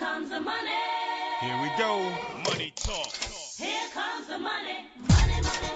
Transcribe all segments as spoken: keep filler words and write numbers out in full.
comes the money. Here we go. Money talk. Here comes the money. Money, money,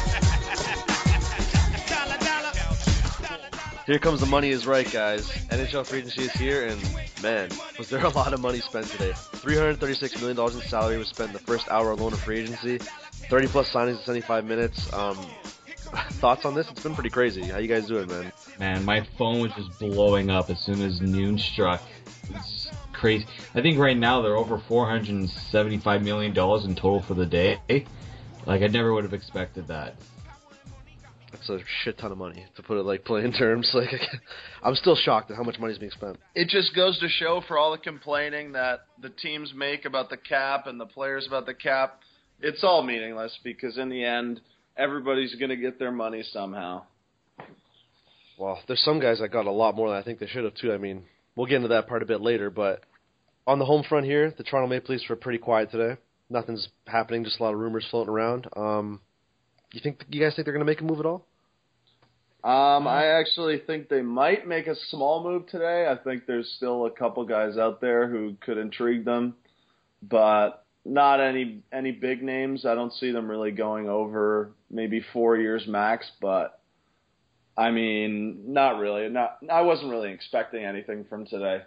money. Dollar, dollar. Here comes the money is right, guys. N H L free agency is here, and man, was there a lot of money spent today. three hundred thirty-six million dollars in salary was spent in the first hour alone of free agency. thirty plus signings in seventy-five minutes. Um, thoughts on this? It's been pretty crazy. How you guys doing, man? Man, my phone was just blowing up as soon as noon struck. It's crazy. I think right now they're over four hundred seventy-five million dollars in total for the day. Like, I never would have expected that. That's a shit ton of money, to put it like plain terms. Like, I'm still shocked at how much money is being spent. It just goes to show, for all the complaining that the teams make about the cap and the players about the cap, it's all meaningless because in the end, everybody's going to get their money somehow. Well, there's some guys that got a lot more than I think they should have, too. I mean, we'll get into that part a bit later, but on the home front here, the Toronto Maple Leafs were pretty quiet today. Nothing's happening, just a lot of rumors floating around. Um, you think you guys think they're going to make a move at all? Um, I actually think they might make a small move today. I think there's still a couple guys out there who could intrigue them, but not any any big names. I don't see them really going over maybe four years max, but I mean, not really. Not I wasn't really expecting anything from today.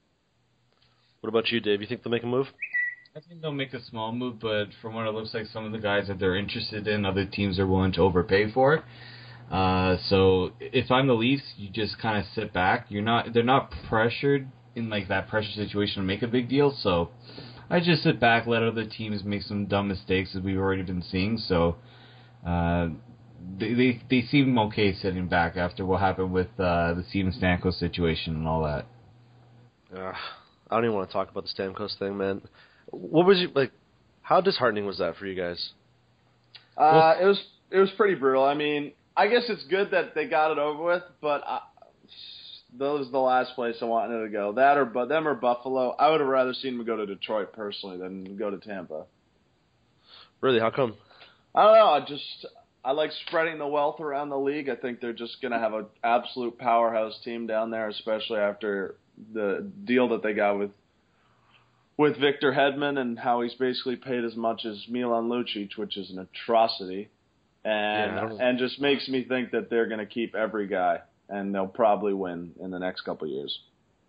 What about you, Dave? You think they'll make a move? I think they'll make a small move, but from what it looks like, some of the guys that they're interested in, other teams are willing to overpay for. Uh, so if I'm the Leafs, you just kind of sit back. You're not. They're not pressured in like that pressure situation to make a big deal. So I just sit back, let other teams make some dumb mistakes as we've already been seeing. So uh, they, they they seem okay sitting back after what happened with uh, the Steven Stamkos situation and all that. Uh, I don't even want to talk about the Stamkos thing, man. What was you like? How disheartening was that for you guys? Uh, it was it was pretty brutal. I mean, I guess it's good that they got it over with, but I, that was the last place I wanted it to go. That or but them or Buffalo. I would have rather seen them go to Detroit personally than go to Tampa. Really? How come? I don't know. I just I like spreading the wealth around the league. I think they're just going to have an absolute powerhouse team down there, especially after the deal that they got with with Victor Hedman and how he's basically paid as much as Milan Lucic, which is an atrocity. And yeah, and just makes me think that they're going to keep every guy, and they'll probably win in the next couple of years.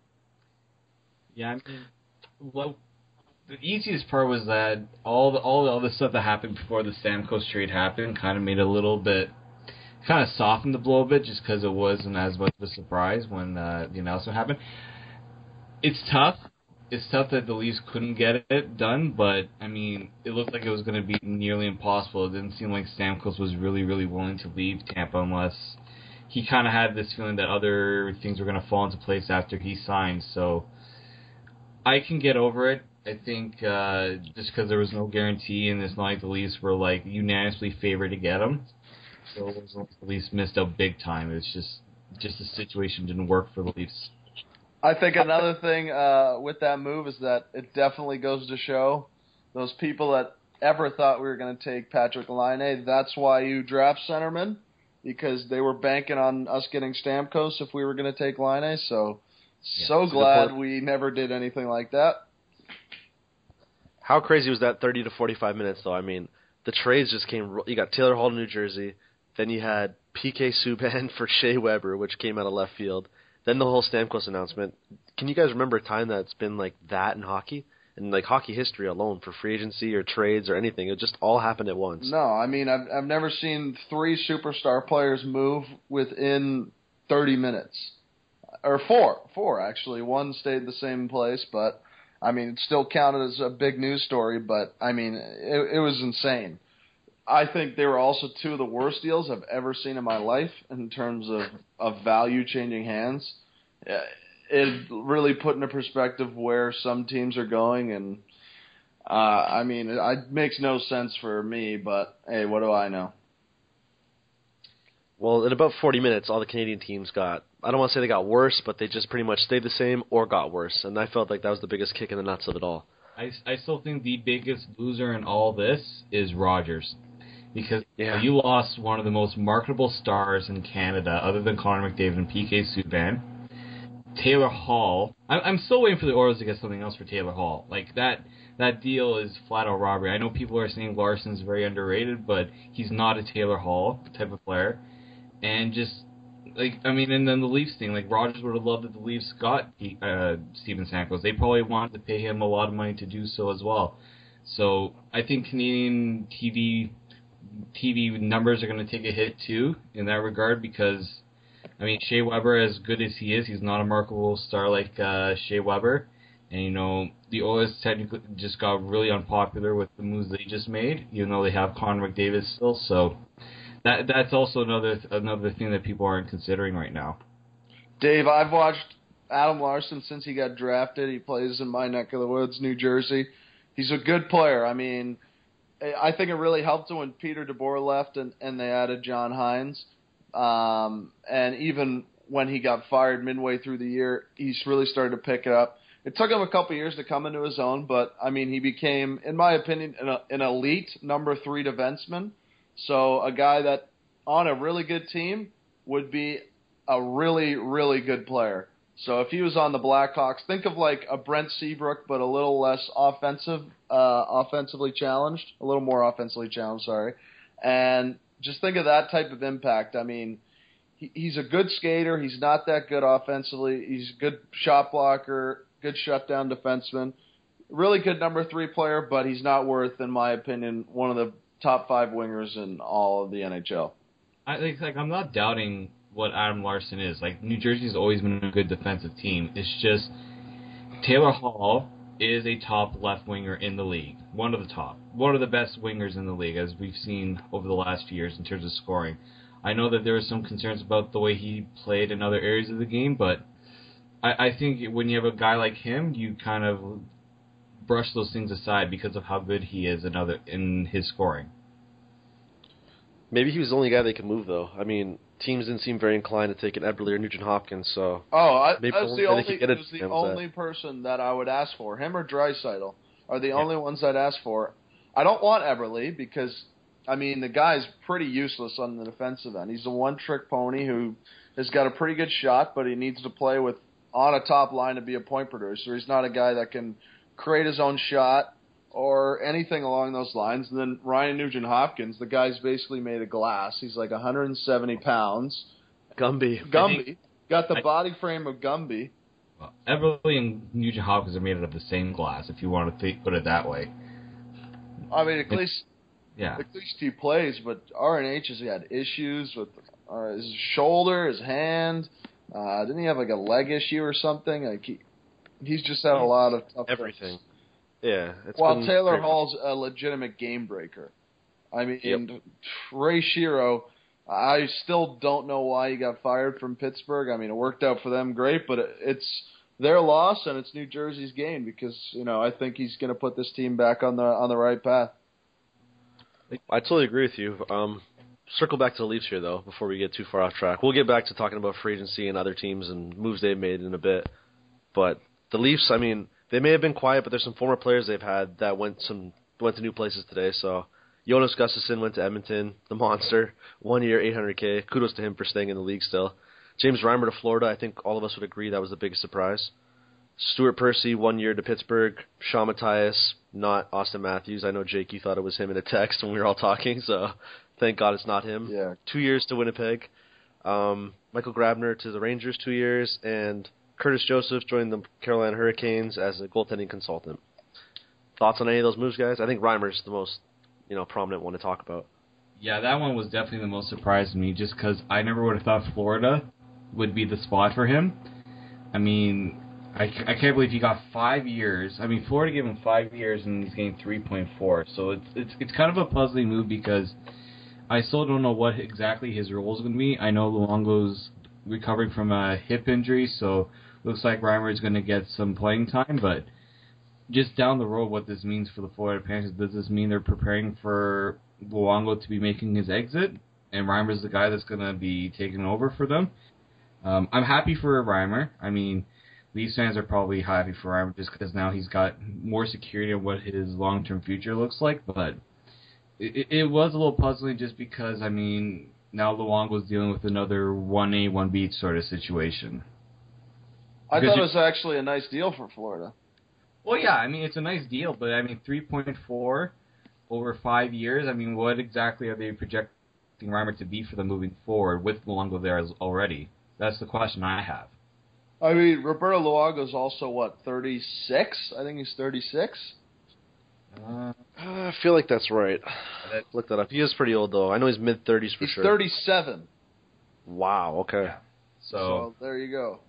Yeah, I mean, well, the easiest part was that all the all the other stuff that happened before the Stamkos trade happened kind of made it a little bit, kind of softened the blow a bit, just because it wasn't as much of a surprise when uh, the announcement happened. It's tough. It's tough that the Leafs couldn't get it done, but, I mean, it looked like it was going to be nearly impossible. It didn't seem like Stamkos was really, really willing to leave Tampa unless he kind of had this feeling that other things were going to fall into place after he signed. So I can get over it. I think uh, just because there was no guarantee, and it's not like the Leafs were, like, unanimously favored to get him. So it wasn't like the Leafs missed out big time. It's just, just the situation didn't work for the Leafs. I think another thing uh, with that move is that it definitely goes to show those people that ever thought we were going to take Patrick Laine, that's why you draft centerman, because they were banking on us getting Stamkos if we were going to take Laine. So, yeah, so glad we never did anything like that. How crazy was that thirty to forty-five minutes, though? I mean, the trades just came. You got Taylor Hall to New Jersey. Then you had P K Subban for Shea Weber, which came out of left field. Then the whole Stamkos announcement. Can you guys remember a time that's been like that in hockey? And like hockey history alone for free agency or trades or anything. It just all happened at once. No, I mean, I've I've never seen three superstar players move within thirty minutes. Or four. Four, actually. One stayed the same place, but, I mean, it still counted as a big news story, but, I mean, it, it was insane. I think they were also two of the worst deals I've ever seen in my life in terms of, of value changing hands. It really put into perspective where some teams are going, and uh, I mean, it, it makes no sense for me, but hey, what do I know? Well, in about forty minutes, all the Canadian teams got, I don't want to say they got worse, but they just pretty much stayed the same or got worse, and I felt like that was the biggest kick in the nuts of it all. I, I still think the biggest loser in all this is Rogers. Because yeah. you lost one of the most marketable stars in Canada, other than Connor McDavid and P K Subban. Taylor Hall. I'm, I'm still waiting for the Orioles to get something else for Taylor Hall. Like that, that deal is flat out robbery. I know people are saying Larson's very underrated, but he's not a Taylor Hall type of player. And just like I mean, and then the Leafs thing. Like Rogers would have loved that the Leafs got uh, Steven Stamkos. They probably wanted to pay him a lot of money to do so as well. So I think Canadian T V T V numbers are going to take a hit too in that regard because. I mean, Shea Weber, as good as he is, he's not a marketable star like uh, Shea Weber. And, you know, the Oilers technically just got really unpopular with the moves they just made, even though they have Connor McDavid still. So that that's also another another thing that people aren't considering right now. Dave, I've watched Adam Larson since he got drafted. He plays in my neck of the woods, New Jersey. He's a good player. I mean, I think it really helped when Peter DeBoer left and, and they added John Hines. Um, and even when he got fired midway through the year, he's really started to pick it up. It took him a couple years to come into his own, but, I mean, he became, in my opinion, an, an elite number three defenseman. So a guy that, on a really good team, would be a really, really good player. So if he was on the Blackhawks, think of like a Brent Seabrook, but a little less offensive, uh, offensively challenged, a little more offensively challenged, sorry. And just think of that type of impact. I mean, he, he's a good skater. He's not that good offensively. He's a good shot blocker, good shutdown defenseman. Really good number three player, but he's not worth, in my opinion, one of the top five wingers in all of the N H L. I think, like, I'm not doubting what Adam Larson is. Like, New Jersey's always been a good defensive team. It's just Taylor Hall is a top left winger in the league. One of the top. One of the best wingers in the league, as we've seen over the last few years in terms of scoring. I know that there were some concerns about the way he played in other areas of the game, but I, I think when you have a guy like him, you kind of brush those things aside because of how good he is in, other, in his scoring. Maybe he was the only guy they could move, though. I mean, teams didn't seem very inclined to take an Eberle or Nugent Hopkins, so... Oh, I, maybe that's the only, get it was the only person that I would ask for. Him or Draisaitl are the yeah. only ones I'd ask for. I don't want Eberle because, I mean, the guy's pretty useless on the defensive end. He's a one-trick pony who has got a pretty good shot, but he needs to play with on a top line to be a point producer. He's not a guy that can create his own shot or anything along those lines. And then Ryan Nugent-Hopkins, the guy's basically made of glass. He's like one hundred seventy pounds. Gumby. Gumby. Got the I, body frame of Gumby. Well, Eberle and Nugent-Hopkins are made out of the same glass, if you want to think, put it that way. I mean, at least, yeah. at least he plays, but R N H has had issues with uh, his shoulder, his hand. Uh, didn't he have like a leg issue or something? Like he, he's just had a lot of tough everything. Things. Yeah. It's While Taylor great. Hall's a legitimate game breaker. I mean, yep. Ray Shero, I still don't know why he got fired from Pittsburgh. I mean, it worked out for them great, but it's their loss and it's New Jersey's gain because, you know, I think he's going to put this team back on the on the right path. I totally agree with you. Um, circle back to the Leafs here, though, before we get too far off track. We'll get back to talking about free agency and other teams and moves they've made in a bit. But the Leafs, I mean, they may have been quiet, but there's some former players they've had that went some went to new places today. So Jonas Gustafsson went to Edmonton, the monster, one year, eight hundred K. Kudos to him for staying in the league still. James Reimer to Florida. I think all of us would agree that was the biggest surprise. Stuart Percy, one year to Pittsburgh. Sean Matthias, not Austin Matthews. I know, Jake, you thought it was him in a text when we were all talking, so thank God it's not him. Yeah. Two years to Winnipeg. Um, Michael Grabner to the Rangers, two years, and Curtis Joseph joined the Carolina Hurricanes as a goaltending consultant. Thoughts on any of those moves, guys? I think Reimer's the most, you know, prominent one to talk about. Yeah, that one was definitely the most surprising to me, just because I never would have thought Florida would be the spot for him. I mean, I, I can't believe he got five years. I mean, Florida gave him five years, and he's getting three point four. So it's it's it's kind of a puzzling move because I still don't know what exactly his role is going to be. I know Luongo's recovering from a hip injury, so looks like Reimer is going to get some playing time, but just down the road, what this means for the Florida Panthers, does this mean they're preparing for Luongo to be making his exit, and Reimer's the guy that's going to be taking over for them? Um, I'm happy for Reimer. I mean, Leafs fans are probably happy for Reimer just because now he's got more security of what his long-term future looks like, but it, it was a little puzzling just because, I mean, now Luongo's dealing with another one A, one B sort of situation. I Because thought you- it was actually a nice deal for Florida. Well, yeah, I mean, it's a nice deal, but I mean, three point four over five years. I mean, what exactly are they projecting Reimer to be for them moving forward with Luongo there as already? That's the question I have. I mean, Roberto Luongo's also, what, thirty-six? I think he's thirty-six. Uh, I feel like that's right. that- Look that up. He is pretty old though. I know he's mid thirties for He's sure. thirty-seven. Wow. Okay. Yeah. So, so, there you go.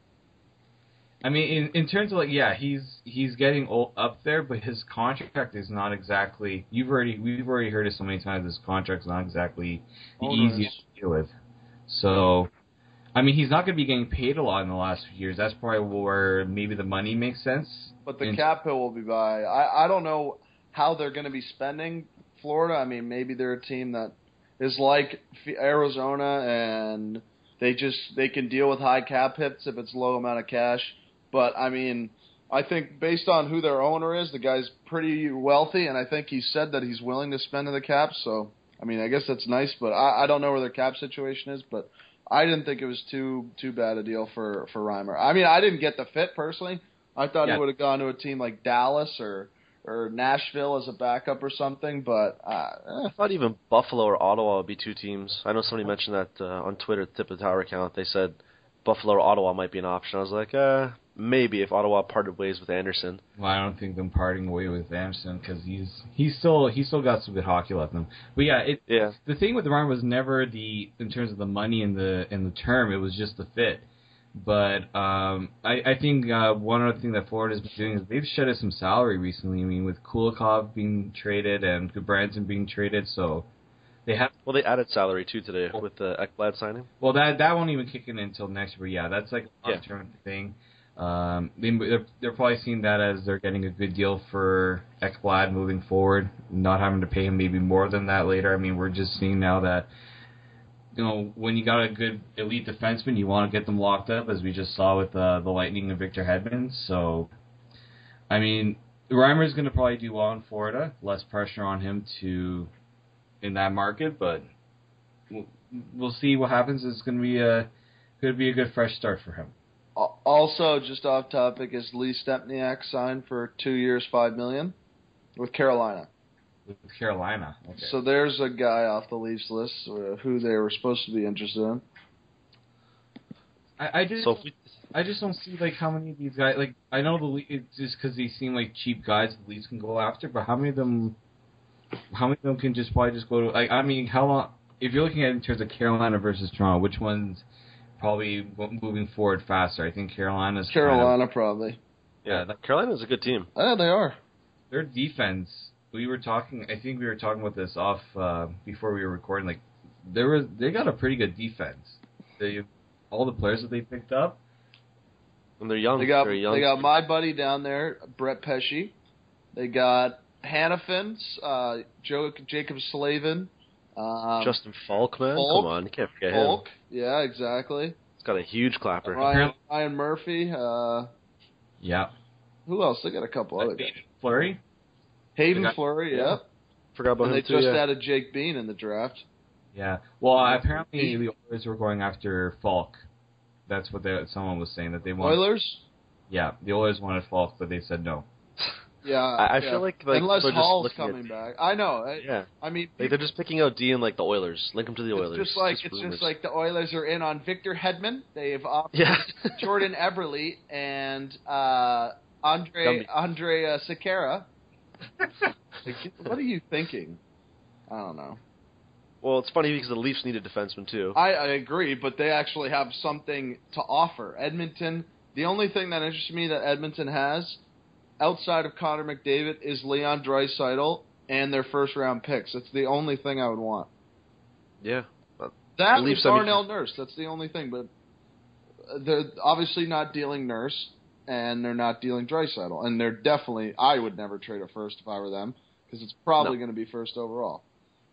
I mean, in in terms of like, yeah, he's he's getting old up there, but his contract is not exactly. You've already we've already heard it so many times. His contract's not exactly the Owners. easiest to deal with. So, I mean, he's not going to be getting paid a lot in the last few years. That's probably where maybe the money makes sense. But the And- cap hill will be by. I, I don't know how they're going to be spending Florida. I mean, maybe they're a team that is like F- Arizona, and they just they can deal with high cap hits if it's low amount of cash. But I mean, I think based on who their owner is, the guy's pretty wealthy, and I think he said that he's willing to spend in the cap. So I mean, I guess that's nice. But I, I don't know where their cap situation is, but I didn't think it was too too bad a deal for for Reimer. I mean, I didn't get the fit personally. I thought Yeah. he would have gone to a team like Dallas or or Nashville as a backup or something. But uh, eh. I thought even Buffalo or Ottawa would be two teams. I know somebody mentioned that uh, on Twitter, at the Tip of the Tower account. They said Buffalo or Ottawa might be an option. I was like, uh, maybe if Ottawa parted ways with Anderson. Well, I don't think them parting away with Anderson because he's he's still he's still got some good hockey left in him. But yeah, it Yeah. the thing with Reimer was never the in terms of the money and the and the term. It was just the fit. But um, I, I think uh, one other thing that Florida's been doing is they've shedded some salary recently. I mean, with Kulikov being traded and Branson being traded, so they have. Well, they added salary too today with the Ekblad signing. Well, that that won't even kick in until next year. Yeah, that's like a Yeah. long term thing. Um, they, they're, they're probably seeing that as they're getting a good deal for Ekblad moving forward, not having to pay him maybe more than that later. I mean, we're just seeing now that, you know, when you got a good elite defenseman, you want to get them locked up, as we just saw with uh, the Lightning and Victor Hedman. So, I mean, Reimer's going to probably do well in Florida. Less pressure on him to in that market, but we'll, we'll see what happens. It's going to be a could be a good fresh start for him. Al- also, just off topic, is Lee Stempniak signed for two years, five million, with Carolina. With Carolina, okay. So there's a guy off the Leafs list uh, who they were supposed to be interested in. I, I just So if we, I just don't see like how many of these guys like I know the Le- it's just because they seem like cheap guys the Leafs can go after, but how many of them how many of them can just probably just go to like I mean how long if you're looking at it in terms of Carolina versus Toronto, which one's probably moving forward faster? I think Carolina's kind of- Carolina, probably. yeah, that, Carolina's a good team. Yeah, they are. their defense. We were talking. I think we were talking about this off uh, before we were recording. Like, there was they got a pretty good defense. They all the players that they picked up. And they're young. They got very young. they got my buddy down there, Brett Pesci. They got Hannafins, uh, Joe, Jacob Slavin, um, Justin Falk, man. Falk. Come on, you can't forget Folk. him. Yeah, exactly. He's got a huge clapper. Ryan, Ryan Murphy. Uh, Yeah. who else? They got a couple other guys. Flurry. Hayden They got- Fleury, yeah. yep. Forgot about And him they too. just Yeah. added Jake Bean in the draft. Yeah. Well, apparently the Oilers were going after Falk. That's what they, someone was saying that they wanted. Oilers? Yeah, the Oilers wanted Falk, but they said no. Yeah. I- I yeah. feel like- like unless they're just Hall's looking at- coming back. I know. I, yeah. I mean, Like they're just picking out D and like the Oilers. Link them to the Oilers. it's just like Just it's rumors. just like the Oilers are in on Victor Hedman. They've offered Yeah. Jordan Everly and uh, Andre Gumby. Andre uh, Sekera. Like, what are you thinking? I don't know. Well, it's funny because the Leafs need a defenseman too. I, I agree, but they actually have something to offer. Edmonton, the only thing that interests me that Edmonton has, outside of Connor McDavid, is Leon Draisaitl and their first round picks. That's the only thing I would want. Yeah. That The Leafs, is I mean- Darnell Nurse. That's the only thing. But they're obviously not dealing Nurse, and they're not dealing Draisaitl. And they're definitely, I would never trade a first if I were them, because it's probably No. going to be first overall.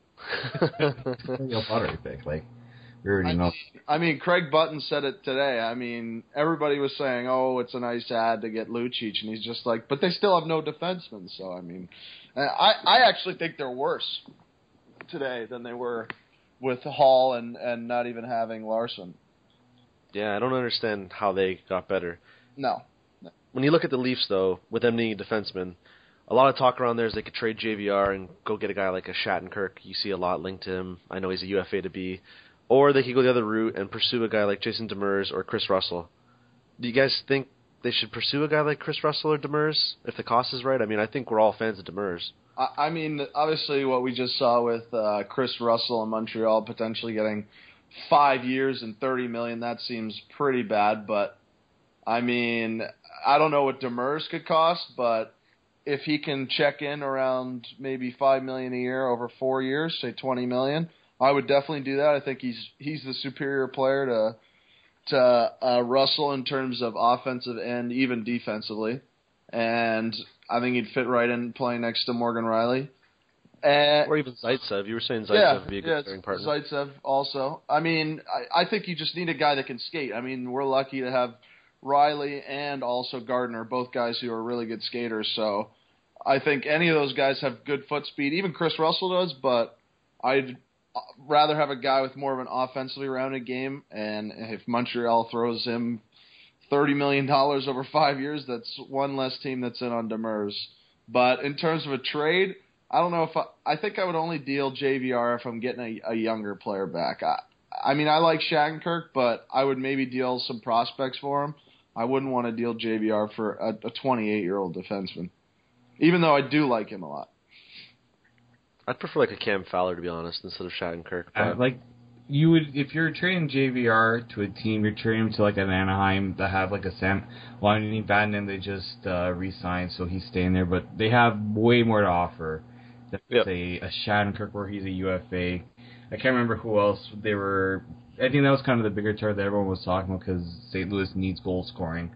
Real lottery pick, like we already I know. mean, I mean, Craig Button said it today. I mean, everybody was saying, "Oh, it's a nice ad to get Lucic," and he's just like, "But they still have no defensemen." So, I mean, I I actually think they're worse today than they were with Hall and and not even having Larson. Yeah, I don't understand how they got better. No. When you look at the Leafs, though, with them needing a defenseman, a lot of talk around there is they could trade J V R and go get a guy like a Shattenkirk. You see a lot linked to him. I know he's a U F A to be. Or they could go the other route and pursue a guy like Jason Demers or Chris Russell. Do you guys think they should pursue a guy like Chris Russell or Demers if the cost is right? I mean, I think we're all fans of Demers. I, I mean, obviously what we just saw with uh, Chris Russell in Montreal potentially getting five years and thirty million dollars, that seems pretty bad. But, I mean, I don't know what Demers could cost, but if he can check in around maybe five million dollars a year over four years, say twenty million dollars, I would definitely do that. I think he's he's the superior player to to uh, Russell in terms of offensive and even defensively, and I think he'd fit right in playing next to Morgan Riley. And, or even Zaitsev. You were saying Zaitsev yeah, would be a good yeah, pairing partner. Zaitsev also. I mean, I, I think you just need a guy that can skate. I mean, we're lucky to have Riley and also Gardner, both guys who are really good skaters. So I think any of those guys have good foot speed. Even Chris Russell does, but I'd rather have a guy with more of an offensively rounded game. And if Montreal throws him thirty million dollars over five years, that's one less team that's in on Demers. But in terms of a trade, I don't know if I, I think I would only deal J V R if I'm getting a, a younger player back. I, I mean, I like Shattenkirk, but I would maybe deal some prospects for him. I wouldn't want to deal J V R for a, a twenty-eight-year-old defenseman, even though I do like him a lot. I'd prefer like a Cam Fowler, to be honest, instead of Shattenkirk. Uh, like you would, if you're trading J V R to a team, you're trading him to like an Anaheim that have like a Sam. Well, I mean, Vatanen they just uh, re-signed, so he's staying there, but they have way more to offer. That's yep. a, a Shattenkirk where he's a U F A. I can't remember who else they were. I think that was kind of the bigger target that everyone was talking about because Saint Louis needs goal scoring.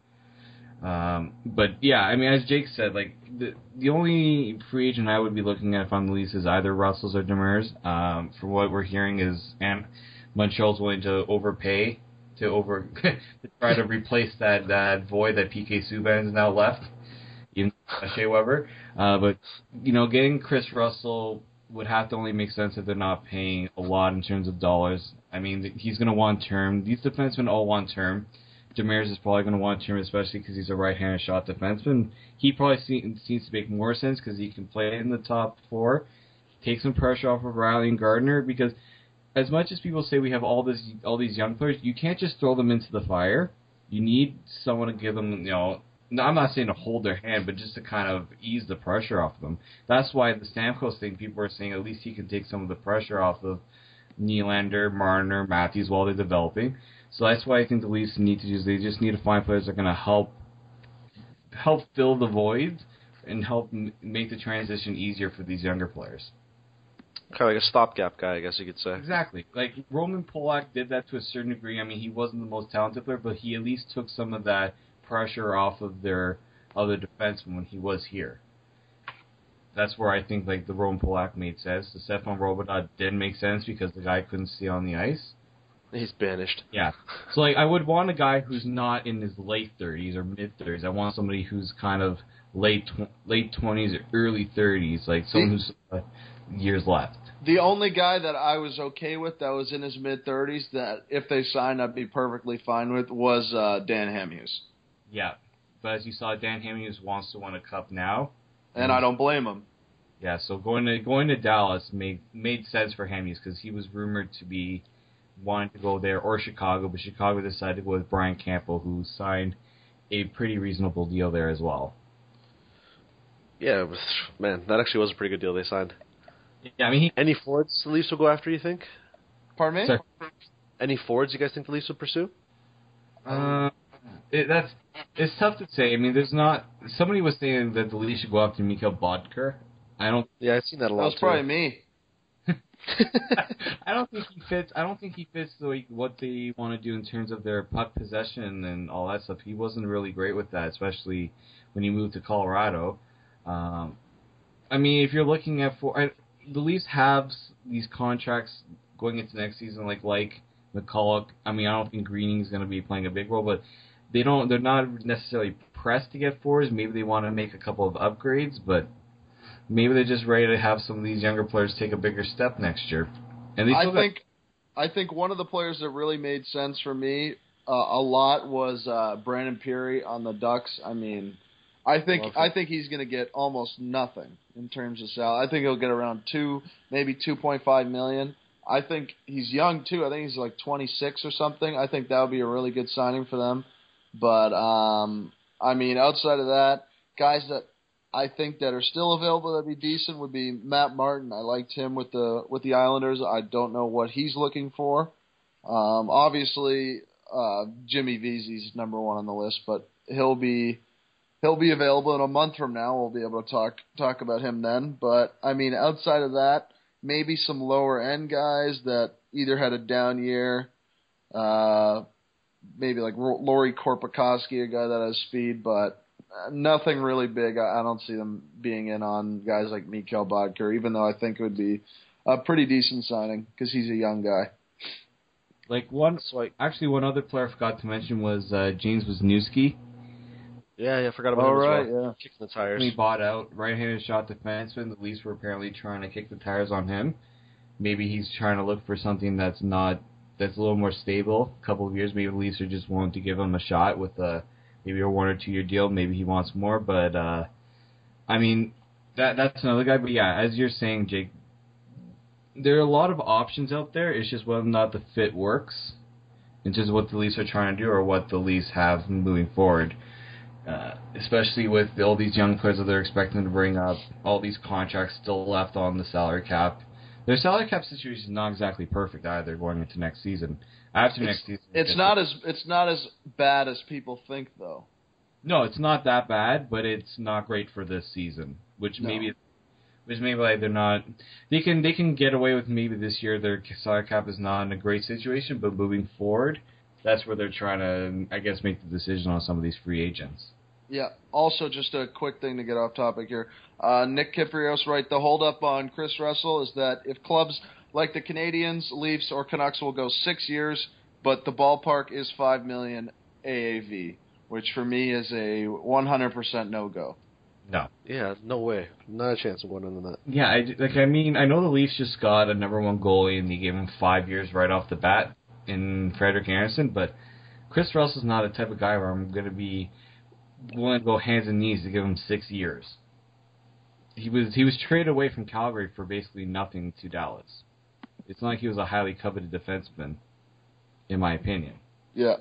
Um, but yeah, I mean, as Jake said, like the the only free agent I would be looking at if I'm the Leafs is either Russells or Demers. Um, from what we're hearing is, and Montreal's willing to overpay to over to try to replace that that void that P K Subban has now left, even Shea Weber. Uh, but you know, getting Chris Russell would have to only make sense if they're not paying a lot in terms of dollars. I mean, he's going to want term. These defensemen all want term. Demers is probably going to want term, especially because he's a right-handed shot defenseman. He probably see, seems to make more sense because he can play in the top four, take some pressure off of Riley and Gardner. Because as much as people say we have all this, all these young players, you can't just throw them into the fire. You need someone to give them, you know. No, I'm not saying to hold their hand, but just to kind of ease the pressure off them. That's why the Stamkos thing, people are saying at least he can take some of the pressure off of Nylander, Marner, Matthews while they're developing. So that's why I think the Leafs need to do. They just need to find players that are going to help help fill the void and help m- make the transition easier for these younger players. Kind of like a stopgap guy, I guess you could say. Exactly. Like Roman Polak did that to a certain degree. I mean, he wasn't the most talented player, but he at least took some of that pressure off of their other defensemen when he was here. That's where I think like the Roman Polak made sense. The Stefan Robidas didn't make sense because the guy couldn't see on the ice. He's banished. Yeah. So like I would want a guy who's not in his late thirties or mid thirties. I want somebody who's kind of late tw- late twenties or early thirties, like someone who's uh, years left. The only guy that I was okay with that was in his mid thirties that if they signed I'd be perfectly fine with was uh, Dan Hamhuis. Yeah. But as you saw, Dan Hamhuis wants to win a cup now. And I don't blame him. Yeah, so going to going to Dallas made made sense for Hamhuis because he was rumored to be wanting to go there or Chicago, but Chicago decided to go with Brian Campbell, who signed a pretty reasonable deal there as well. Yeah, it was, man, that actually was a pretty good deal they signed. Yeah, I mean, he, any forwards the Leafs will go after, you think? Pardon me? Sorry. Any forwards you guys think the Leafs will pursue? Uh, it, that's it's tough to say. I mean, there's not. Somebody was saying that the Leafs should go after Mikhail Bodker. I don't. Yeah, I've seen that a lot. That was too. probably me. I don't think he fits. I don't think he fits the way, what they want to do in terms of their puck possession and all that stuff. He wasn't really great with that, especially when he moved to Colorado. Um, I mean, if you're looking at for I, the Leafs have these contracts going into next season, like like McCulloch. I mean, I don't think Greening is going to be playing a big role, but they don't. They're not necessarily pressed to get forwards. Maybe they want to make a couple of upgrades, but maybe they're just ready to have some of these younger players take a bigger step next year. And they I still think, got, I think one of the players that really made sense for me uh, a lot was uh, Brandon Peary on the Ducks. I mean, I think Love I it. think he's going to get almost nothing in terms of salary. I think he'll get around two, maybe two point five million. I think he's young too. I think he's like twenty-six or something. I think that would be a really good signing for them. But um, I mean, outside of that, guys that I think that are still available that'd be decent would be Matt Martin. I liked him with the with the Islanders. I don't know what he's looking for. Um, obviously, uh, Jimmy Vesey's number one on the list, but he'll be he'll be available in a month from now. We'll be able to talk talk about him then. But I mean, outside of that, maybe some lower end guys that either had a down year, uh, maybe like Laurie Korpikoski, a guy that has speed, but nothing really big. I, I don't see them being in on guys like Mikhail Bodker, even though I think it would be a pretty decent signing because he's a young guy. Like one, So, like, actually, one other player I forgot to mention was uh, James Wisniewski. yeah, yeah, I forgot about All him right, as well. yeah. Kicking the tires. He bought out right-handed shot defenseman. The Leafs were apparently trying to kick the tires on him. Maybe he's trying to look for something that's not that's a little more stable. A couple of years, maybe the Leafs are just willing to give him a shot with a maybe a one or two year deal. Maybe he wants more, but uh, I mean that that's another guy. But yeah, as you're saying, Jake, there are a lot of options out there. It's just whether or not the fit works. It's just what the Leafs are trying to do or what the Leafs have moving forward. Uh, especially with all these young players that they're expecting to bring up, all these contracts still left on the salary cap. Their salary cap situation is not exactly perfect either going into next season. After It's, next season, it's not as it's not as bad as people think, though. No, it's not that bad, but it's not great for this season. Which No. maybe, which maybe like they're not. They can they can get away with maybe this year their salary cap is not in a great situation, but moving forward, that's where they're trying to, I guess, make the decision on some of these free agents. Yeah. Also, just a quick thing to get off topic here. Uh, Nick Kiprios, right? The holdup on Chris Russell is that if clubs like the Canadians, Leafs, or Canucks will go six years, but the ballpark is five million A A V, which for me is a one hundred percent no go. No. Yeah, no way. Not a chance of going under that. Yeah, I, like I mean, I know the Leafs just got a number one goalie and they gave him five years right off the bat in Frederik Andersen, but Chris Russell's not the type of guy where I'm going to be willing to go hands and knees to give him six years. He was he was traded away from Calgary for basically nothing to Dallas. It's not like he was a highly coveted defenseman, in my opinion. Yeah.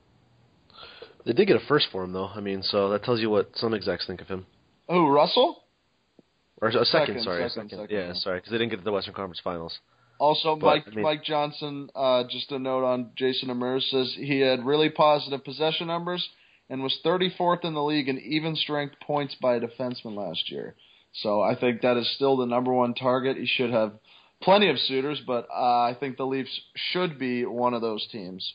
They did get a first for him, though. I mean, so that tells you what some execs think of him. Who, Russell? Or a second, Second, sorry. a second, second. second, Yeah, yeah. sorry, because they didn't get to the Western Conference Finals. Also, But, Mike I mean- Mike Johnson, uh, just a note on Jason Amers, says he had really positive possession numbers and was thirty-fourth in the league in even-strength points by a defenseman last year. So I think that is still the number one target. He should have plenty of suitors, but uh, I think the Leafs should be one of those teams.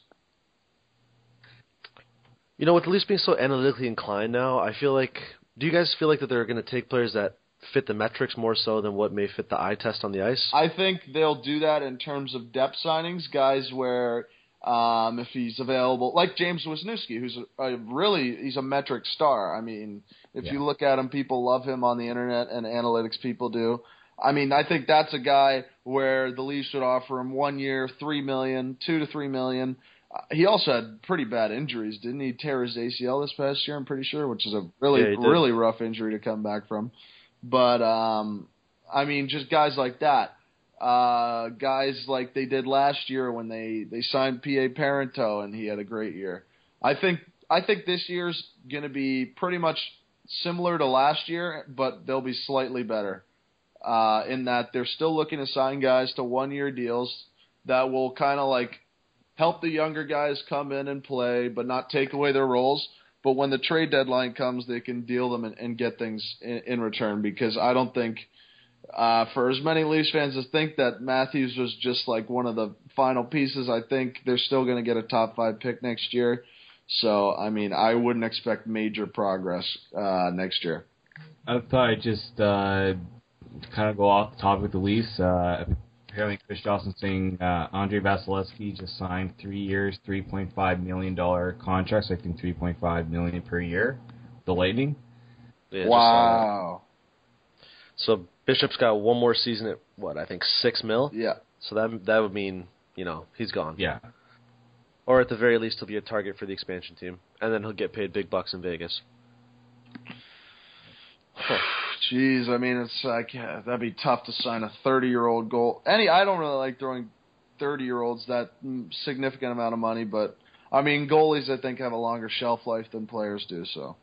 You know, with the Leafs being so analytically inclined now, I feel like, do you guys feel like that they're going to take players that fit the metrics more so than what may fit the eye test on the ice? I think they'll do that in terms of depth signings, guys where um, if he's available, like James Wisniewski, who's a, a really, he's a metric star. I mean, if Yeah. you look at him, people love him on the internet and analytics people do. I mean, I think that's a guy where the Leafs would offer him one year, three million, two to three million. Uh, he also had pretty bad injuries, didn't he? Tear his A C L this past year, I'm pretty sure, which is a really, Yeah, he did. really rough injury to come back from. But um, I mean, just guys like that, uh, guys like they did last year when they, they signed P A Parento and he had a great year. I think I think this year's going to be pretty much similar to last year, but they'll be slightly better. Uh, in that they're still looking to sign guys to one-year deals that will kind of like help the younger guys come in and play, but not take away their roles. But when the trade deadline comes, they can deal them and, and get things in, in return. Because I don't think, uh, for as many Leafs fans as think that Matthews was just like one of the final pieces, I think they're still going to get a top five pick next year. So, I mean, I wouldn't expect major progress uh, next year. I thought I'd just uh, kind of go off the topic with the Leafs. Uh, apparently, Chris Johnson saying uh, Andre Vasilevsky just signed three years, three point five million dollars contracts. I think three point five million dollars per year. The Lightning. Yeah, just saw that. Wow. So Bishop's got one more season at, what, I think six mil? Yeah. So that that would mean, you know, he's gone. Yeah. Or at the very least, he'll be a target for the expansion team, and then he'll get paid big bucks in Vegas. Jeez, I mean, it's like yeah, that'd be tough to sign a thirty-year-old goal. Any, I don't really like throwing thirty-year-olds that significant amount of money, but I mean, goalies I think have a longer shelf life than players do. So,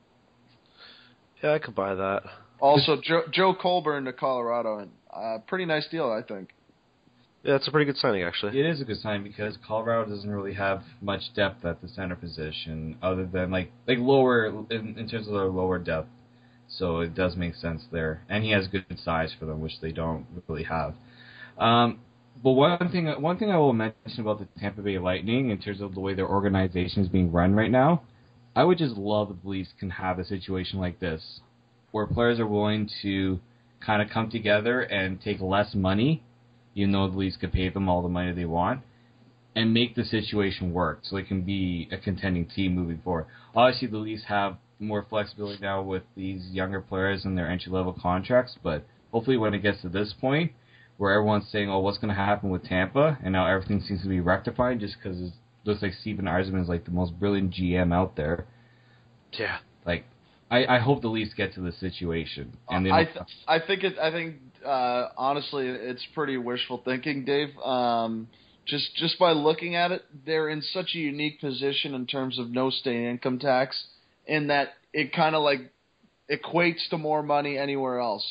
yeah, I could buy that. Also, Joe, Joe Colburn to Colorado, and uh, pretty nice deal, I think. Yeah, it's a pretty good signing, actually. It is a good sign because Colorado doesn't really have much depth at the center position, other than like like lower in, in terms of their lower depth. So it does make sense there, and he has good size for them, which they don't really have. Um, but one thing, one thing I will mention about the Tampa Bay Lightning in terms of the way their organization is being run right now, I would just love if the Leafs can have a situation like this, where players are willing to kind of come together and take less money, even though the Leafs could pay them all the money they want, and make the situation work so they can be a contending team moving forward. Obviously, the Leafs have more flexibility now with these younger players and their entry-level contracts, but hopefully when it gets to this point where everyone's saying, oh, what's going to happen with Tampa, and now everything seems to be rectified just because it looks like Steven Yzerman is like the most brilliant G M out there. Yeah. Like, I, I hope the Leafs get to this situation. And they I don't th- I think it. I think uh, honestly, it's pretty wishful thinking, Dave. Um, just just by looking at it, they're in such a unique position in terms of no state income tax, in that it kind of like equates to more money anywhere else.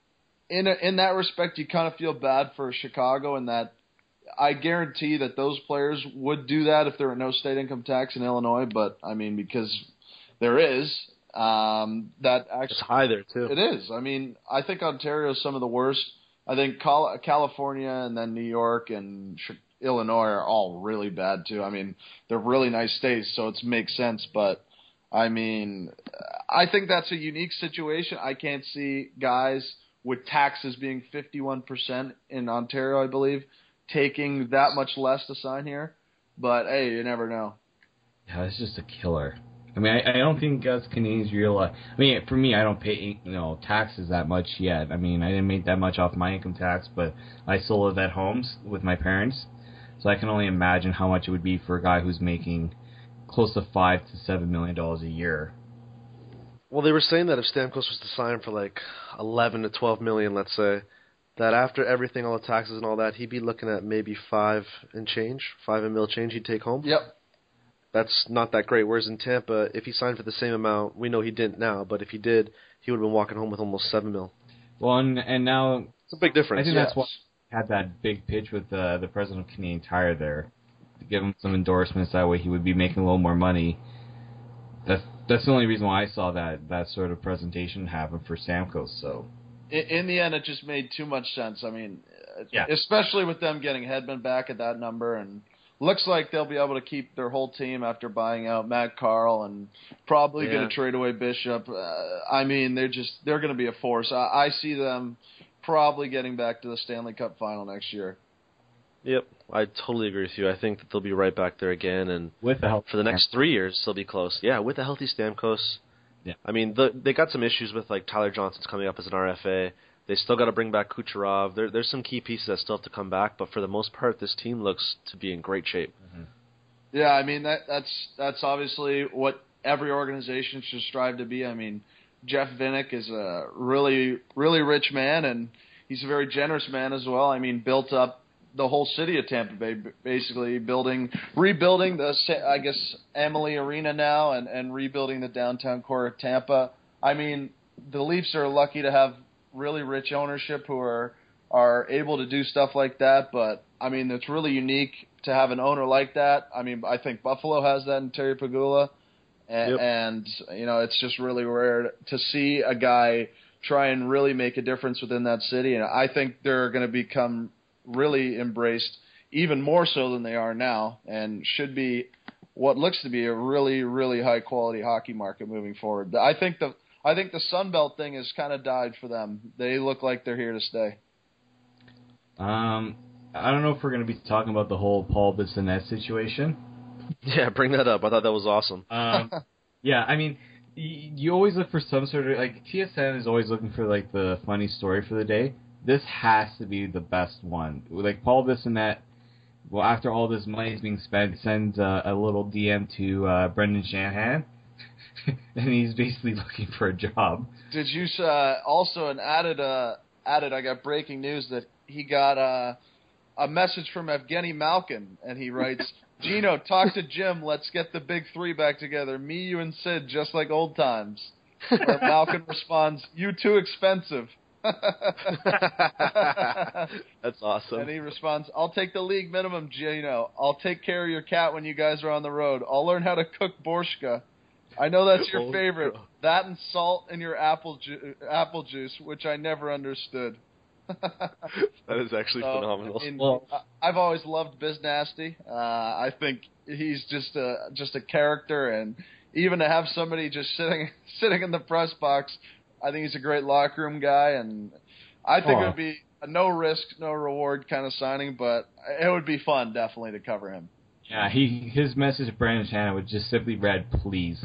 In a, in that respect, you kind of feel bad for Chicago, in that I guarantee that those players would do that if there were no state income tax in Illinois. But I mean, because there is. Um, that actually, It's high there, too. it is. I mean, I think Ontario is some of the worst. I think Cal- California and then New York and Ch- Illinois are all really bad too. I mean, they're really nice states, so it makes sense. But I mean, I think that's a unique situation. I can't see guys with taxes being fifty-one percent in Ontario, I believe, taking that much less to sign here. But hey, you never know. Yeah, it's just a killer. I mean, I, I don't think us Canadians realize. I mean, for me, I don't pay you know taxes that much yet. I mean, I didn't make that much off my income tax, but I still live at homes with my parents, so I can only imagine how much it would be for a guy who's making close to five to seven million dollars a year. Well, they were saying that if Stamkos was to sign for like eleven to twelve million, let's say, that after everything, all the taxes and all that, he'd be looking at maybe five and change, five and mil change he'd take home. Yep. That's not that great. Whereas in Tampa, if he signed for the same amount, we know he didn't now, but if he did, he would have been walking home with almost seven mil. Well, and, and now It's a big difference. I think yes. that's why he had that big pitch with uh, the president of Canadian Tire there to give him some endorsements. That way, he would be making a little more money. That's that's the only reason why I saw that that sort of presentation happen for Stamkos. So In, in the end, it just made too much sense. I mean, Yeah. especially with them getting Hedman back at that number, and looks like they'll be able to keep their whole team after buying out Matt Carl and probably Yeah. going to trade away Bishop. Uh, I mean, they're just they're going to be a force. I, I see them probably getting back to the Stanley Cup final next year. Yep, I totally agree with you. I think that they'll be right back there again, and with the help for the next three years, they'll be close. Yeah, with a healthy Stamkos. Yeah. I mean, the, they got some issues with, like, Tyler Johnson's coming up as an R F A. They still got to bring back Kucherov. There, there's some key pieces that still have to come back, but for the most part, this team looks to be in great shape. Yeah, I mean that that's that's obviously what every organization should strive to be. I mean, Jeff Vinnick is a really really rich man, and he's a very generous man as well. I mean, built up the whole city of Tampa Bay, basically building, rebuilding the I guess Amalie Arena now, and and rebuilding the downtown core of Tampa. I mean, the Leafs are lucky to have really rich ownership who are are able to do stuff like that, but I mean, it's really unique to have an owner like that. I mean, I think Buffalo has that in Terry Pegula, and, Yep. and you know, it's just really rare to see a guy try and really make a difference within that city, and I think they're going to become really embraced even more so than they are now, and should be what looks to be a really, really high quality hockey market moving forward. I think the I think the Sun Belt thing has kind of died for them. They look like they're here to stay. Um, I don't know if we're going to be talking about the whole Paul Bissonnette situation. Yeah, bring that up. I thought that was awesome. Um, yeah, I mean, y- you always look for some sort of, like, T S N is always looking for, like, the funny story for the day. This has to be the best one. Like, Paul Bissonnette well, after all this money is being spent, sends uh, a little D M to uh, Brendan Shanahan, and he's basically looking for a job. Did you uh, also and added uh, added? I got breaking news that he got uh, a message from Evgeny Malkin, and he writes, "Gino, talk to Jim. Let's get the big three back together. Me, you, and Sid, just like old times." Where Malkin responds, "You too expensive." That's awesome. And he responds, "I'll take the league minimum, Gino. I'll take care of your cat when you guys are on the road. I'll learn how to cook borscht. I know that's your Oh, favorite. bro. That and salt in your apple ju- apple juice, which I never understood." That is actually So, phenomenal. I mean, Well- I- I've always loved Biz Nasty. Uh, I think he's just a just a character, and even to have somebody just sitting sitting in the press box, I think he's a great locker room guy, and I think Oh. it would be a no risk, no reward kind of signing, but it would be fun definitely to cover him. Yeah, he his message to Brandon Shanahan would just simply read, "Please."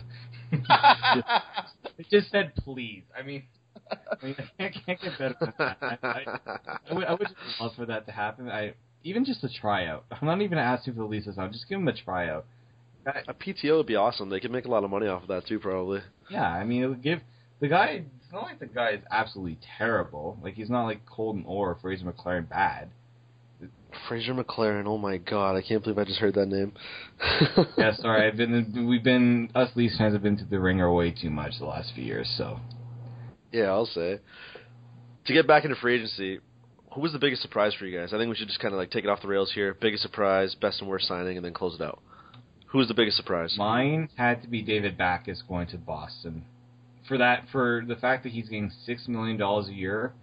It just said, "Please." I mean, I, mean, I can't, can't get better than that. I, I, I, would, I would just love for that to happen. I even just a tryout. I'm not even asking for the lease this time. Just give him a tryout. I, A P T O would be awesome. They could make a lot of money off of that too, probably. yeah, I mean, it would give the guy. It's not like the guy is absolutely terrible. Like he's not like Colton Orr or Fraser McLaren bad. Fraser McLaren, oh my god, I can't believe I just heard that name. Yeah, sorry. I've been. We've been. Us Leafs fans have been to the ringer way too much the last few years. So. Yeah, I'll say. To get back into free agency, who was the biggest surprise for you guys? I think we should just kind of like take it off the rails here. Biggest surprise, best and worst signing, and then close it out. Who was the biggest surprise? Mine had to be David Backes going to Boston. For that, for the fact that he's getting six million dollars a year,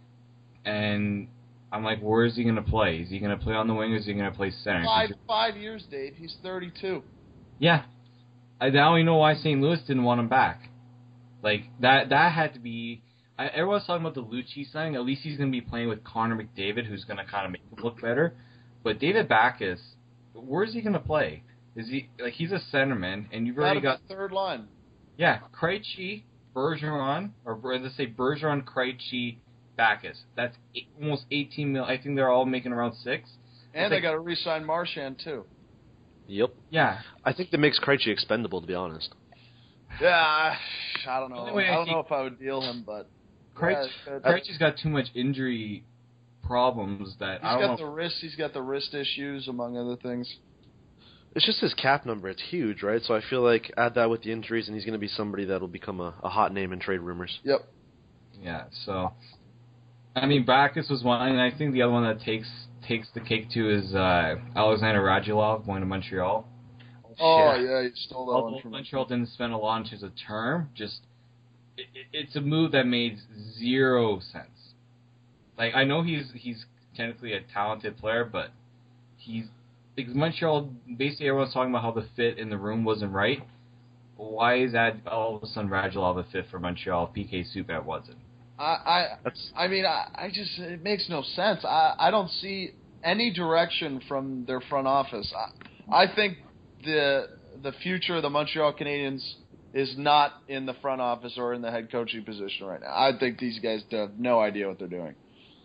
and I'm like, where is he going to play? Is he going to play on the wing, or is he going to play center? Five five years, Dave. He's thirty-two. Yeah, I now you know why Saint Louis didn't want him back. Like that, that had to be. I, everyone's talking about the Lucci signing. At least he's going to be playing with Connor McDavid, who's going to kind of make him look better. But David Backes, where is he going to play? Is he like he's a centerman, and you've already got the third line. yeah, Krejci, Bergeron, or let's say Bergeron, Krejci, Backes. That's eight, almost eighteen mil. I think they're all making around six. And It's they like- got to re-sign Marchand too. Yep. Yeah, I think that makes Krejci expendable, to be honest. Yeah, I, I don't know. Anyway, I don't he- know if I would deal him, but Krejci, yeah, it's- Krejci's got too much injury problems that he's I don't got know. the wrist. He's got the wrist issues, among other things. It's just his cap number. It's huge, right? So I feel like add that with the injuries, and he's going to be somebody that will become a, a hot name in trade rumors. Yep. Yeah, so I mean, Backes was one, and I think the other one that takes takes the cake too is uh, Alexander Radulov going to Montreal. Oh Yeah. yeah, you stole that Although one from me. Montreal didn't spend a lot into the term, just it, it- it's a move that made zero sense. Like I know he's he's technically a talented player, but he's because Montreal basically everyone's talking about how the fit in the room wasn't right. Why is that all of a sudden Radulov a fit for Montreal? P K Subban wasn't. I, I, That's I mean, I, I just it makes no sense. I, I don't see any direction from their front office. I, I think the the future of the Montreal Canadiens is not in the front office or in the head coaching position right now. I think these guys have no idea what they're doing.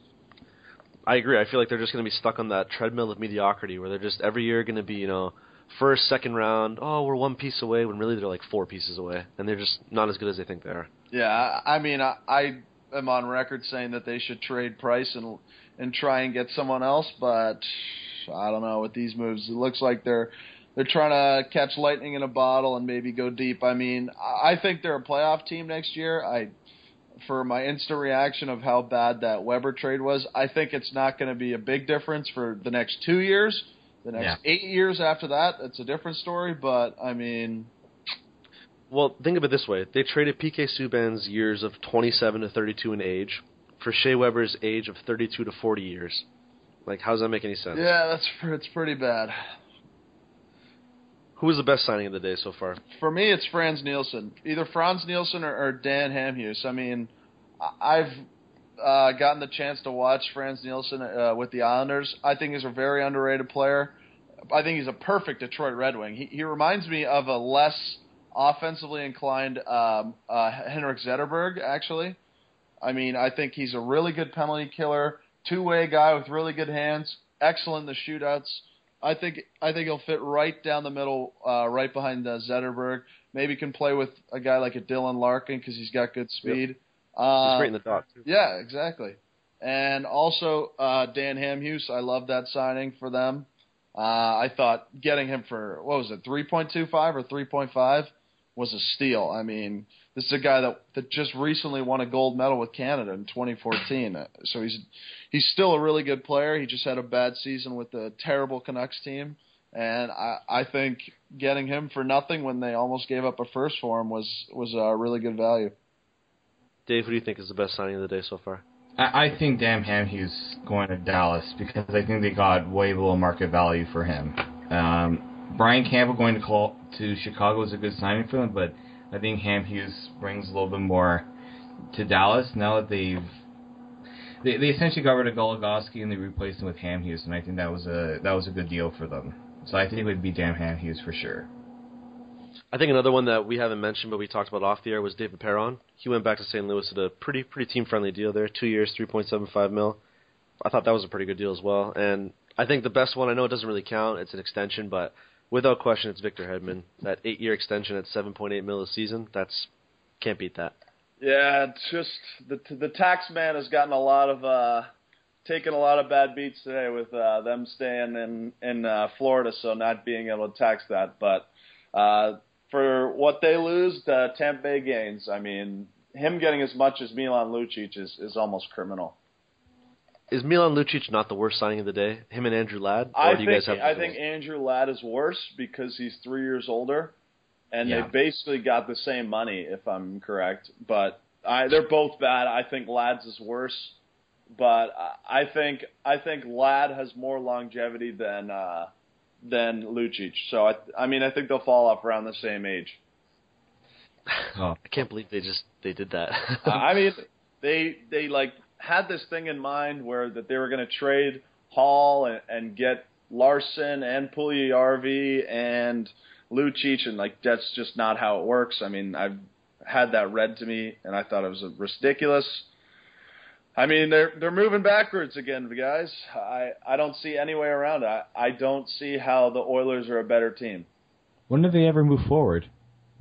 I agree. I feel like they're just going to be stuck on that treadmill of mediocrity where they're just every year going to be, you know, first, second round, oh, we're one piece away, when really they're like four pieces away. And they're just not as good as they think they are. Yeah, I, I mean, I, I am on record saying that they should trade Price and and try and get someone else, but I don't know with these moves. It looks like they're they're trying to catch lightning in a bottle and maybe go deep. I mean, I think they're a playoff team next year. I, for my instant reaction of how bad that Weber trade was, I think it's not going to be a big difference for the next two years. The next Yeah. eight years after that, it's a different story. But I mean, Well, think of it this way. They traded P K Subban's years of twenty-seven to thirty-two in age for Shea Weber's age of thirty-two to forty years. Like, how does that make any sense? yeah, that's it's pretty bad. Who was the best signing of the day so far? For me, it's Franz Nielsen. Either Franz Nielsen or, or Dan Hamhuis. I mean, I- I've uh, gotten the chance to watch Franz Nielsen uh, with the Islanders. I think he's a very underrated player. I think he's a perfect Detroit Red Wing. He, he reminds me of a less offensively inclined um, uh, Henrik Zetterberg, actually. I mean, I think he's a really good penalty killer, two-way guy with really good hands, excellent in the shootouts. I think I think he'll fit right down the middle, uh, right behind uh, Zetterberg. Maybe can play with a guy like a Dylan Larkin because he's got good speed. Yep. Uh, He's great in the dot too. Yeah, exactly. And also uh, Dan Hamhuis, I love that signing for them. Uh, I thought getting him for, what was it, three point two five or three point five was a steal. I mean, this is a guy that, that just recently won a gold medal with Canada in twenty fourteen. So he's he's still a really good player. He just had a bad season with the terrible Canucks team. And I, I think getting him for nothing when they almost gave up a first for him was, was a really good value. Dave, who do you think is the best signing of the day so far? I, I think Dan Hamhuis going to Dallas because I think they got way below market value for him. Um, Brian Campbell going to call to Chicago is a good signing for them, but I think Hamhuis brings a little bit more to Dallas now that they've they, they essentially got rid of Goligoski and they replaced him with Hamhuis, and I think that was a that was a good deal for them. So I think it would be Dan Hamhuis for sure. I think another one that we haven't mentioned, but we talked about off the air, was David Perron. He went back to Saint Louis at a pretty pretty team-friendly deal there, two years, three point seven five mil. I thought that was a pretty good deal as well. And I think the best one, I know it doesn't really count, it's an extension, but without question, it's Victor Hedman. That eight-year extension at seven point eight mil a season, that's can't beat that. Yeah, it's just the the tax man has gotten a lot of uh, taken a lot of bad beats today with uh, them staying in in uh, Florida, so not being able to tax that. But uh, for what they lose, the Tampa Bay gains. I mean, him getting as much as Milan Lucic is, is almost criminal. Is Milan Lucic not the worst signing of the day? Him and Andrew Ladd? Or I do you think guys have I think Andrew Ladd is worse because he's three years older, and Yeah. they basically got the same money, if I'm correct. But I, they're both bad. I think Ladd's is worse, but I think I think Ladd has more longevity than uh, than Lucic. So I I mean I think they'll fall off around the same age. Oh. I can't believe they just they did that. I mean they they like had this thing in mind where that they were going to trade Hall and, and get Larson and Puljujarvi and Lucic, and like that's just not how it works. I mean, I've had that read to me, and I thought it was ridiculous. I mean, they're they're moving backwards again, guys. I, I don't see any way around it. I, I don't see how the Oilers are a better team. When did they ever move forward?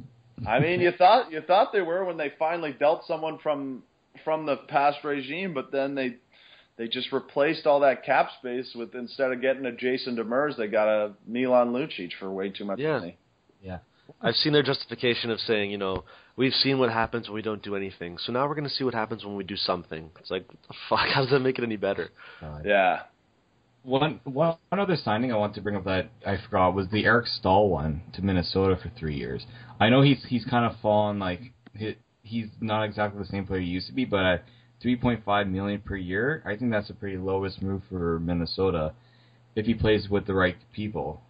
I mean, you thought you thought they were when they finally dealt someone from from the past regime, but then they they just replaced all that cap space with, instead of getting a Jason Demers, they got a Milan Lucic for way too much Yeah. money. Yeah. I've seen their justification of saying, you know, we've seen what happens when we don't do anything, so now we're going to see what happens when we do something. It's like, what the fuck? How does that make it any better? Uh, Yeah. One, one one other signing I want to bring up that I forgot was the Eric Stahl one to Minnesota for three years. I know he's he's kind of fallen, like he, he's not exactly the same player he used to be, but at three point five million dollars per year, I think that's a pretty lowest move for Minnesota if he plays with the right people.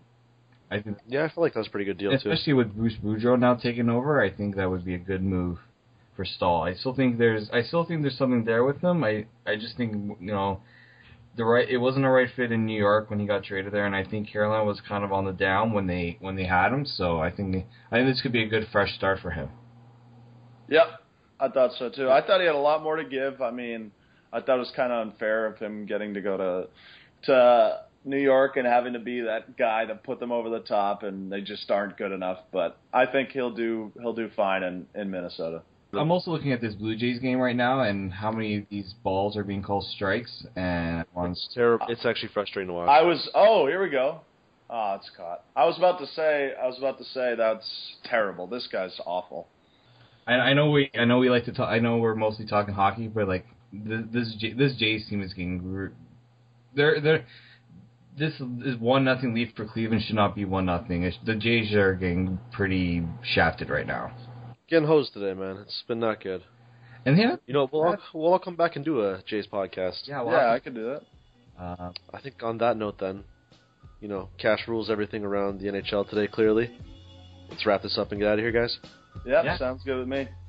I think, Yeah, I feel like that's a pretty good deal, too. especially with Bruce Boudreau now taking over, I think that would be a good move for Stahl. I still think there's I still think there's something there with him. I I just think, you know, the right it wasn't a right fit in New York when he got traded there, and I think Carolina was kind of on the down when they when they had him. So I think I think this could be a good fresh start for him. Yep. I thought so too. I thought he had a lot more to give. I mean, I thought it was kind of unfair of him getting to go to to New York and having to be that guy that put them over the top, and they just aren't good enough. But I think he'll do he'll do fine in, in Minnesota. I'm also looking at this Blue Jays game right now and how many of these balls are being called strikes. And It's terrible. It's actually frustrating to watch. I was oh here we go. Oh, it's caught. I was about to say I was about to say that's terrible. This guy's awful. I, I know we I know we like to talk. I know we're mostly talking hockey, but like this this, J, this Jays team is getting they're they're this is one nothing lead for Cleveland should not be one nothing. The Jays are getting pretty shafted right now. Getting hosed today, man. It's been not good. And yeah, You know, we'll all, we'll all come back and do a Jays podcast. yeah, well, Yeah, I could do that. uh, I think on that note, then, you know, cash rules everything around the N H L today, clearly. Let's wrap this up and get out of here, guys. Yep, Yeah. sounds good with me.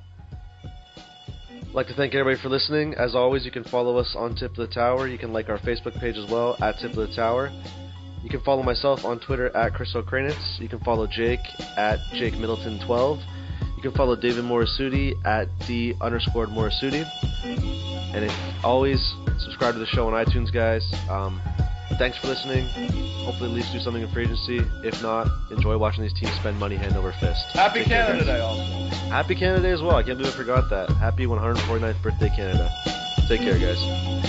I'd like to thank everybody for listening. As always, you can follow us on Tip of the Tower. You can like our Facebook page as well, at Tip of the Tower. You can follow myself on Twitter, at Chris O'Kranitz. You can follow Jake, at Jake Middleton twelve. You can follow David Morisuti, at D underscored Morisuti. And if always, subscribe to the show on iTunes, guys. Um, thanks for listening. Hopefully the Leafs do something in free agency. If not, enjoy watching these teams spend money hand over fist. Happy Take care, Canada guys. Day also. Happy Canada Day as well. I can't believe I forgot that. Happy one hundred forty-ninth birthday, Canada. Take care, guys.